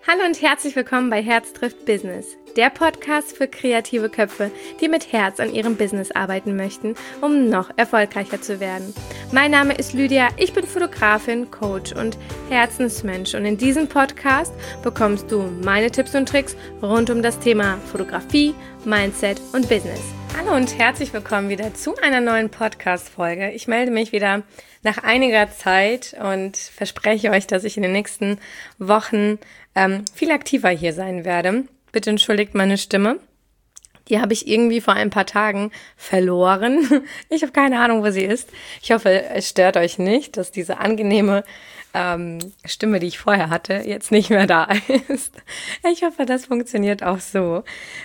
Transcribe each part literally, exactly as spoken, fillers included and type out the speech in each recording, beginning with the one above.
Hallo und herzlich willkommen bei Herz trifft Business, der Podcast für kreative Köpfe, die mit Herz an ihrem Business arbeiten möchten, um noch erfolgreicher zu werden. Mein Name ist Lydia, ich bin Fotografin, Coach und Herzensmensch und in diesem Podcast bekommst du meine Tipps und Tricks rund um das Thema Fotografie, Mindset und Business. Hallo und herzlich willkommen wieder zu einer neuen Podcast-Folge. Ich melde mich wieder nach einiger Zeit und verspreche euch, dass ich in den nächsten Wochen ähm, viel aktiver hier sein werde. Bitte entschuldigt meine Stimme. Die habe ich irgendwie vor ein paar Tagen verloren. Ich habe keine Ahnung, wo sie ist. Ich hoffe, es stört euch nicht, dass diese angenehme ähm, Stimme, die ich vorher hatte, jetzt nicht mehr da ist. Ich hoffe, das funktioniert auch so.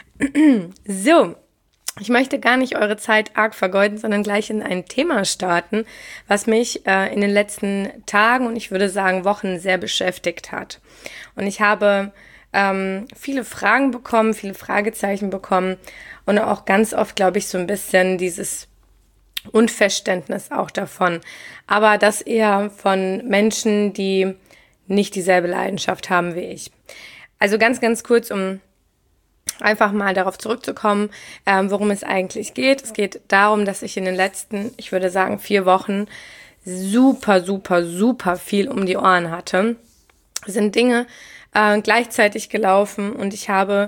So. Ich möchte gar nicht eure Zeit arg vergeuden, sondern gleich in ein Thema starten, was mich äh, in den letzten Tagen und ich würde sagen Wochen sehr beschäftigt hat. Und ich habe ähm, viele Fragen bekommen, viele Fragezeichen bekommen und auch ganz oft, glaube ich, so ein bisschen dieses Unverständnis auch davon. Aber das eher von Menschen, die nicht dieselbe Leidenschaft haben wie ich. Also ganz, ganz kurz, um einfach mal darauf zurückzukommen, ähm, worum es eigentlich geht. Es geht darum, dass ich in den letzten, ich würde sagen, vier Wochen super, super, super viel um die Ohren hatte. Es sind Dinge äh, gleichzeitig gelaufen und ich habe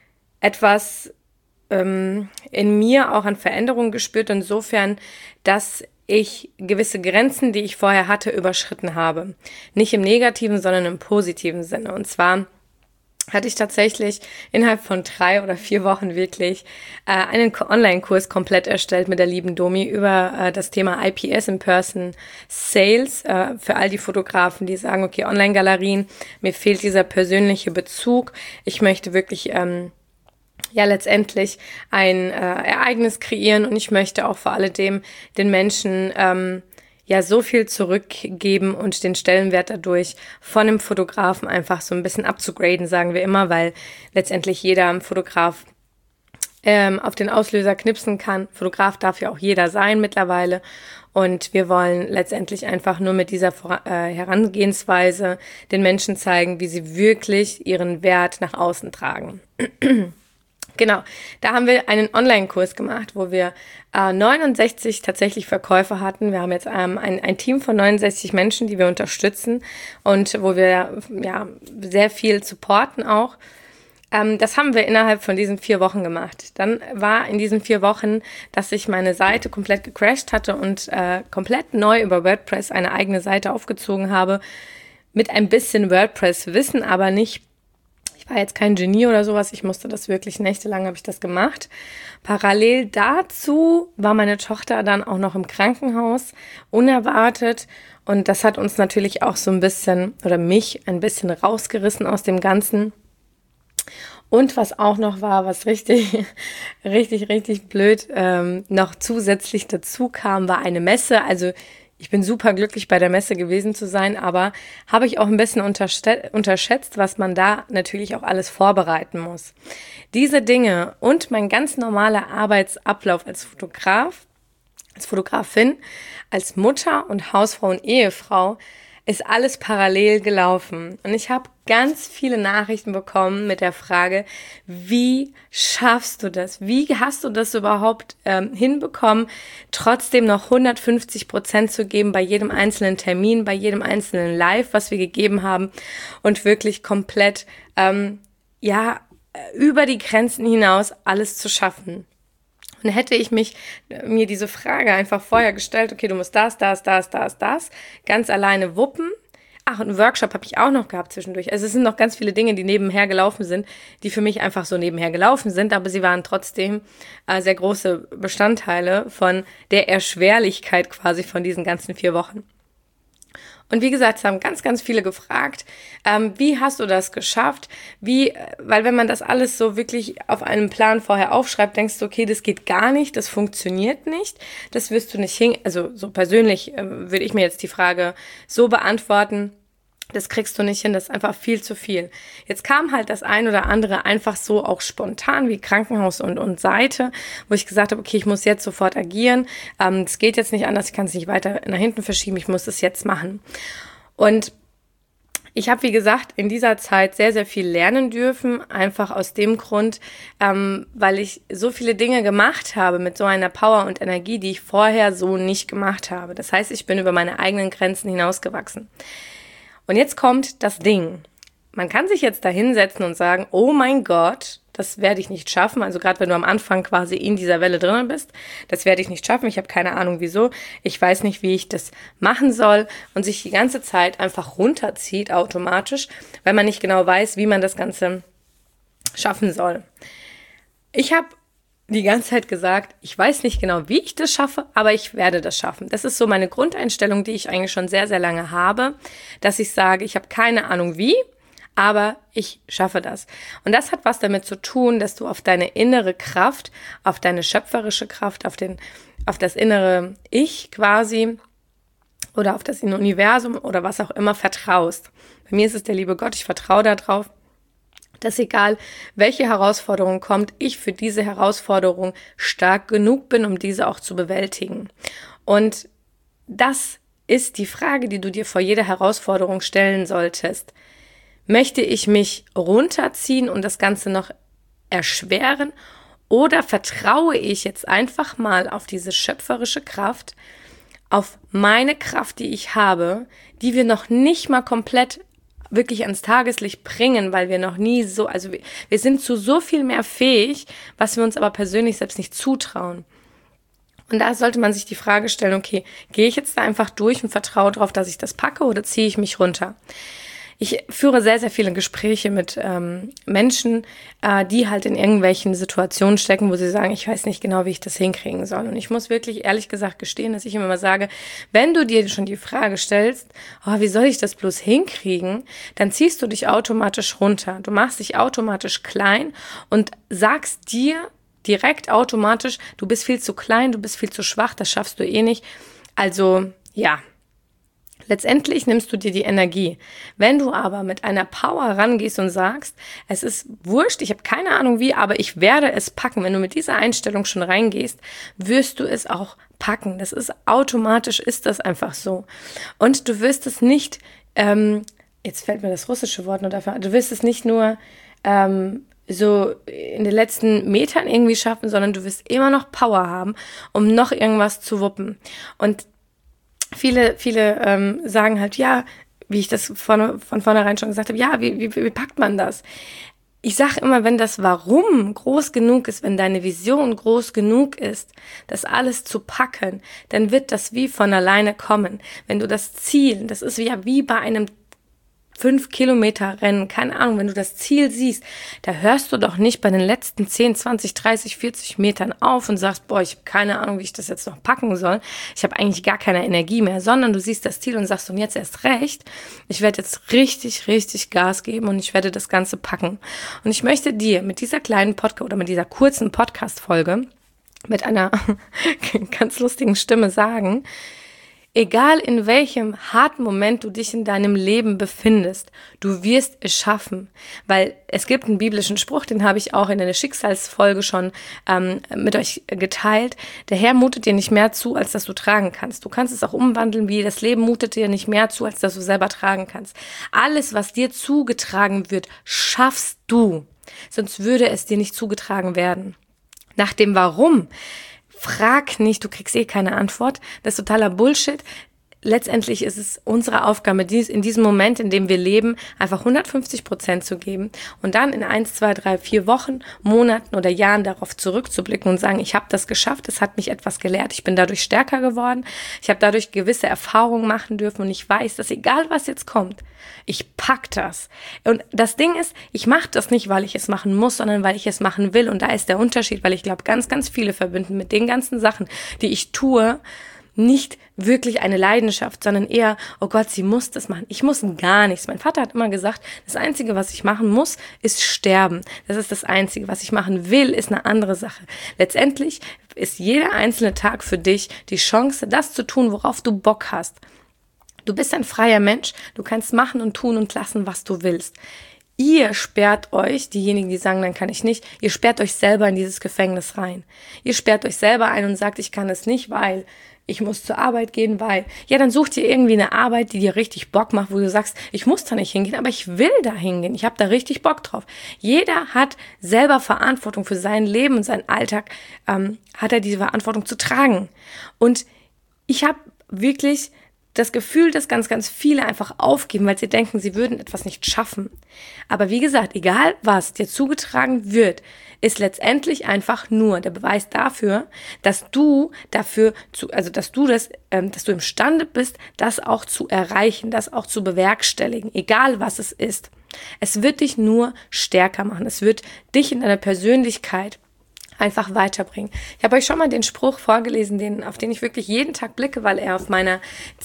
etwas ähm, in mir auch an Veränderungen gespürt, insofern, dass ich gewisse Grenzen, die ich vorher hatte, überschritten habe. Nicht im negativen, sondern im positiven Sinne. Und zwar hatte ich tatsächlich innerhalb von drei oder vier Wochen wirklich äh, einen Online-Kurs komplett erstellt mit der lieben Domi über äh, das Thema I P S, In-Person Sales, äh, für all die Fotografen, die sagen, okay, Online-Galerien, mir fehlt dieser persönliche Bezug. Ich möchte wirklich ähm, ja letztendlich ein äh, Ereignis kreieren und ich möchte auch vor alledem den Menschen ähm, ja so viel zurückgeben und den Stellenwert dadurch von dem Fotografen einfach so ein bisschen abzugraden, sagen wir immer, weil letztendlich jeder Fotograf ähm, auf den Auslöser knipsen kann. Fotograf darf ja auch jeder sein mittlerweile und wir wollen letztendlich einfach nur mit dieser äh, Herangehensweise den Menschen zeigen, wie sie wirklich ihren Wert nach außen tragen. Genau, da haben wir einen Online-Kurs gemacht, wo wir äh, neunundsechzig tatsächlich Verkäufer hatten. Wir haben jetzt ähm, ein, ein Team von neunundsechzig Menschen, die wir unterstützen und wo wir ja sehr viel supporten auch. Ähm, das haben wir innerhalb von diesen vier Wochen gemacht. Dann war in diesen vier Wochen, dass ich meine Seite komplett gecrashed hatte und äh, komplett neu über WordPress eine eigene Seite aufgezogen habe, mit ein bisschen WordPress-Wissen, aber nicht. Ich war jetzt kein Genie oder sowas, ich musste das wirklich nächtelang, habe ich das gemacht. Parallel dazu war meine Tochter dann auch noch im Krankenhaus, unerwartet. Und das hat uns natürlich auch so ein bisschen, oder mich ein bisschen rausgerissen aus dem Ganzen. Und was auch noch war, was richtig, richtig, richtig blöd ähm, noch zusätzlich dazu kam, war eine Messe. Also ich bin super glücklich, bei der Messe gewesen zu sein, aber habe ich auch ein bisschen unterschätzt, was man da natürlich auch alles vorbereiten muss. Diese Dinge und mein ganz normaler Arbeitsablauf als Fotograf, als Fotografin, als Mutter und Hausfrau und Ehefrau ist alles parallel gelaufen. Und ich habe ganz viele Nachrichten bekommen mit der Frage, wie schaffst du das? Wie hast du das überhaupt ähm, hinbekommen, trotzdem noch hundertfünfzig Prozent zu geben bei jedem einzelnen Termin, bei jedem einzelnen Live, was wir gegeben haben und wirklich komplett, ähm, ja, über die Grenzen hinaus alles zu schaffen? Und hätte ich mich, mir diese Frage einfach vorher gestellt, okay, du musst das, das, das, das, das, ganz alleine wuppen. Ach, und einen Workshop habe ich auch noch gehabt zwischendurch. Also es sind noch ganz viele Dinge, die nebenher gelaufen sind, die für mich einfach so nebenher gelaufen sind, aber sie waren trotzdem äh, sehr große Bestandteile von der Erschwerlichkeit quasi von diesen ganzen vier Wochen. Und wie gesagt, es haben ganz, ganz viele gefragt, ähm, wie hast du das geschafft? Wie, weil wenn man das alles so wirklich auf einem Plan vorher aufschreibt, denkst du, okay, das geht gar nicht, das funktioniert nicht, das wirst du nicht hin, also so persönlich äh, würde ich mir jetzt die Frage so beantworten, das kriegst du nicht hin, das ist einfach viel zu viel. Jetzt kam halt das ein oder andere einfach so auch spontan wie Krankenhaus und, und Seite, wo ich gesagt habe, okay, ich muss jetzt sofort agieren. Ähm, es geht jetzt nicht anders, ich kann es nicht weiter nach hinten verschieben, ich muss es jetzt machen. Und Ich habe, wie gesagt, in dieser Zeit sehr, sehr viel lernen dürfen, einfach aus dem Grund, ähm, weil ich so viele Dinge gemacht habe mit so einer Power und Energie, die ich vorher so nicht gemacht habe. Das heißt, ich bin über meine eigenen Grenzen hinausgewachsen. Und jetzt kommt das Ding. Man kann sich jetzt da hinsetzen und sagen, oh mein Gott, das werde ich nicht schaffen. Also gerade wenn du am Anfang quasi in dieser Welle drin bist, das werde ich nicht schaffen. Ich habe keine Ahnung wieso. Ich weiß nicht, wie ich das machen soll und sich die ganze Zeit einfach runterzieht automatisch, weil man nicht genau weiß, wie man das Ganze schaffen soll. Ich habe die ganze Zeit gesagt, ich weiß nicht genau, wie ich das schaffe, aber ich werde das schaffen. Das ist so meine Grundeinstellung, die ich eigentlich schon sehr, sehr lange habe, dass ich sage, ich habe keine Ahnung wie, aber ich schaffe das. Und das hat was damit zu tun, dass du auf deine innere Kraft, auf deine schöpferische Kraft, auf den, auf das innere Ich quasi oder auf das Universum oder was auch immer vertraust. Bei mir ist es der liebe Gott, ich vertraue darauf, dass egal welche Herausforderung kommt, ich für diese Herausforderung stark genug bin, um diese auch zu bewältigen. Und das ist die Frage, die du dir vor jeder Herausforderung stellen solltest. Möchte ich mich runterziehen und das Ganze noch erschweren oder vertraue ich jetzt einfach mal auf diese schöpferische Kraft, auf meine Kraft, die ich habe, die wir noch nicht mal komplett wirklich ans Tageslicht bringen, weil wir noch nie so, also wir, wir sind zu so viel mehr fähig, was wir uns aber persönlich selbst nicht zutrauen. Und da sollte man sich die Frage stellen, okay, gehe ich jetzt da einfach durch und vertraue darauf, dass ich das packe oder ziehe ich mich runter? Ich führe sehr, sehr viele Gespräche mit ähm, Menschen, äh, die halt in irgendwelchen Situationen stecken, wo sie sagen, ich weiß nicht genau, wie ich das hinkriegen soll. Und ich muss wirklich ehrlich gesagt gestehen, dass ich immer mal sage, wenn du dir schon die Frage stellst, oh, wie soll ich das bloß hinkriegen, dann ziehst du dich automatisch runter. Du machst dich automatisch klein und sagst dir direkt automatisch, du bist viel zu klein, du bist viel zu schwach, das schaffst du eh nicht. Also, ja. Letztendlich nimmst du dir die Energie. Wenn du aber mit einer Power rangehst und sagst, es ist wurscht, ich habe keine Ahnung wie, aber ich werde es packen. Wenn du mit dieser Einstellung schon reingehst, wirst du es auch packen. Das ist automatisch, ist das einfach so. Und du wirst es nicht, ähm, jetzt fällt mir das russische Wort nur dafür, du wirst es nicht nur ähm, so in den letzten Metern irgendwie schaffen, sondern du wirst immer noch Power haben, um noch irgendwas zu wuppen. Und Viele, viele ähm, sagen halt, ja, wie ich das von, von vornherein schon gesagt habe, ja, wie, wie, wie packt man das? Ich sage immer, wenn das Warum groß genug ist, wenn deine Vision groß genug ist, das alles zu packen, dann wird das wie von alleine kommen. Wenn du das Ziel, das ist ja wie bei einem fünf Kilometer Rennen, keine Ahnung, wenn du das Ziel siehst, da hörst du doch nicht bei den letzten zehn, zwanzig, dreißig, vierzig Metern auf und sagst, boah, ich habe keine Ahnung, wie ich das jetzt noch packen soll. Ich habe eigentlich gar keine Energie mehr, sondern du siehst das Ziel und sagst, und jetzt erst recht, ich werde jetzt richtig, richtig Gas geben und ich werde das Ganze packen. Und ich möchte dir mit dieser kleinen Podcast oder mit dieser kurzen Podcast-Folge mit einer ganz lustigen Stimme sagen, egal in welchem harten Moment du dich in deinem Leben befindest, du wirst es schaffen. Weil es gibt einen biblischen Spruch, den habe ich auch in der Schicksalsfolge schon ähm, mit euch geteilt. Der Herr mutet dir nicht mehr zu, als dass du tragen kannst. Du kannst es auch umwandeln, wie das Leben mutet dir nicht mehr zu, als dass du selber tragen kannst. Alles, was dir zugetragen wird, schaffst du. Sonst würde es dir nicht zugetragen werden. Nach dem Warum, frag nicht, du kriegst eh keine Antwort. Das ist totaler Bullshit. Letztendlich ist es unsere Aufgabe, in diesem Moment, in dem wir leben, einfach hundertfünfzig Prozent zu geben und dann in eins, zwei, drei, vier Wochen, Monaten oder Jahren darauf zurückzublicken und sagen, ich habe das geschafft, es hat mich etwas gelehrt, ich bin dadurch stärker geworden, ich habe dadurch gewisse Erfahrungen machen dürfen und ich weiß, dass egal was jetzt kommt, ich pack das. Und das Ding ist, ich mache das nicht, weil ich es machen muss, sondern weil ich es machen will und da ist der Unterschied, weil ich glaube, ganz, ganz viele verbinden mit den ganzen Sachen, die ich tue, nicht wirklich eine Leidenschaft, sondern eher, oh Gott, sie muss das machen. Ich muss gar nichts. Mein Vater hat immer gesagt, das Einzige, was ich machen muss, ist sterben. Das ist das Einzige. Was ich machen will, ist eine andere Sache. Letztendlich ist jeder einzelne Tag für dich die Chance, das zu tun, worauf du Bock hast. Du bist ein freier Mensch. Du kannst machen und tun und lassen, was du willst. Ihr sperrt euch, diejenigen, die sagen, dann kann ich nicht, ihr sperrt euch selber in dieses Gefängnis rein. Ihr sperrt euch selber ein und sagt, ich kann es nicht, weil ich muss zur Arbeit gehen, weil, ja, dann such dir irgendwie eine Arbeit, die dir richtig Bock macht, wo du sagst, ich muss da nicht hingehen, aber ich will da hingehen, ich habe da richtig Bock drauf. Jeder hat selber Verantwortung für sein Leben und seinen Alltag, ähm, hat er diese Verantwortung zu tragen. Und ich habe wirklich das Gefühl, dass ganz, ganz viele einfach aufgeben, weil sie denken, sie würden etwas nicht schaffen. Aber wie gesagt, egal was dir zugetragen wird, ist letztendlich einfach nur der Beweis dafür, dass du dafür, zu, also dass du das, ähm, dass du imstande bist, das auch zu erreichen, das auch zu bewerkstelligen, egal was es ist. Es wird dich nur stärker machen. Es wird dich in deiner Persönlichkeit einfach weiterbringen. Ich habe euch schon mal den Spruch vorgelesen, den, auf den ich wirklich jeden Tag blicke, weil er auf meiner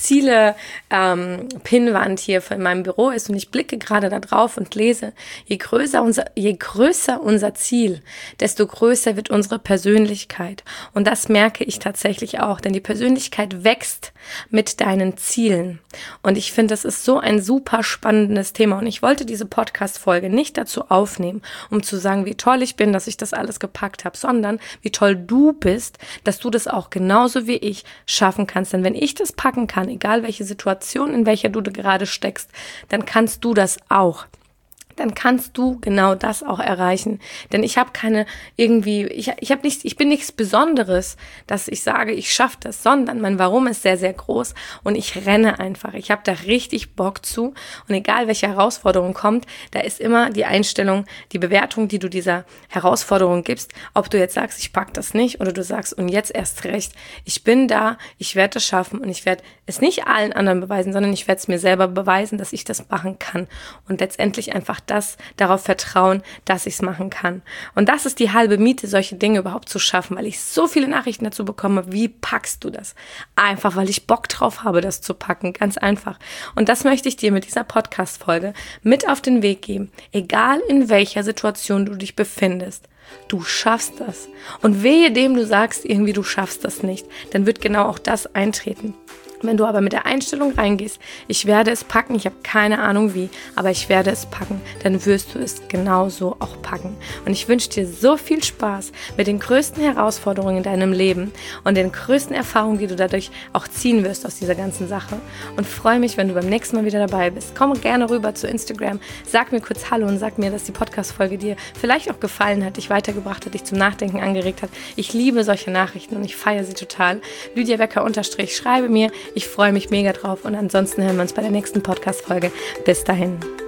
Ziele-Pinnwand ähm, hier in meinem Büro ist und ich blicke gerade da drauf und lese, je größer unser, je größer unser Ziel, desto größer wird unsere Persönlichkeit. Und das merke ich tatsächlich auch, denn die Persönlichkeit wächst mit deinen Zielen. Und ich finde, das ist so ein super spannendes Thema und ich wollte diese Podcast-Folge nicht dazu aufnehmen, um zu sagen, wie toll ich bin, dass ich das alles gepackt habe, sondern wie toll du bist, dass du das auch genauso wie ich schaffen kannst. Denn wenn ich das packen kann, egal welche Situation, in welcher du gerade steckst, dann kannst du das auch. Dann kannst du genau das auch erreichen. Denn ich habe keine irgendwie, ich, ich habe nicht, ich bin nichts Besonderes, dass ich sage, ich schaffe das, sondern mein Warum ist sehr, sehr groß und ich renne einfach. Ich habe da richtig Bock zu und egal welche Herausforderung kommt, da ist immer die Einstellung, die Bewertung, die du dieser Herausforderung gibst, ob du jetzt sagst, ich pack das nicht oder du sagst, und jetzt erst recht, ich bin da, ich werde das schaffen und ich werde es nicht allen anderen beweisen, sondern ich werde es mir selber beweisen, dass ich das machen kann und letztendlich einfach das darauf vertrauen, dass ich es machen kann. Und das ist die halbe Miete, solche Dinge überhaupt zu schaffen, weil ich so viele Nachrichten dazu bekomme, wie packst du das? Einfach, weil ich Bock drauf habe, das zu packen, ganz einfach. Und das möchte ich dir mit dieser Podcast-Folge mit auf den Weg geben, egal in welcher Situation du dich befindest. Du schaffst das. Und wehe dem, du sagst irgendwie, du schaffst das nicht, dann wird genau auch das eintreten. Wenn du aber mit der Einstellung reingehst, ich werde es packen, ich habe keine Ahnung wie, aber ich werde es packen, dann wirst du es genauso auch packen. Und ich wünsche dir so viel Spaß mit den größten Herausforderungen in deinem Leben und den größten Erfahrungen, die du dadurch auch ziehen wirst aus dieser ganzen Sache. Und freue mich, wenn du beim nächsten Mal wieder dabei bist. Komm gerne rüber zu Instagram, sag mir kurz Hallo und sag mir, dass die Podcast-Folge dir vielleicht auch gefallen hat, dich weitergebracht hat, dich zum Nachdenken angeregt hat. Ich liebe solche Nachrichten und ich feiere sie total. Lydia Becker unterstrich, schreibe mir. Ich freue mich mega drauf und ansonsten hören wir uns bei der nächsten Podcast-Folge. Bis dahin.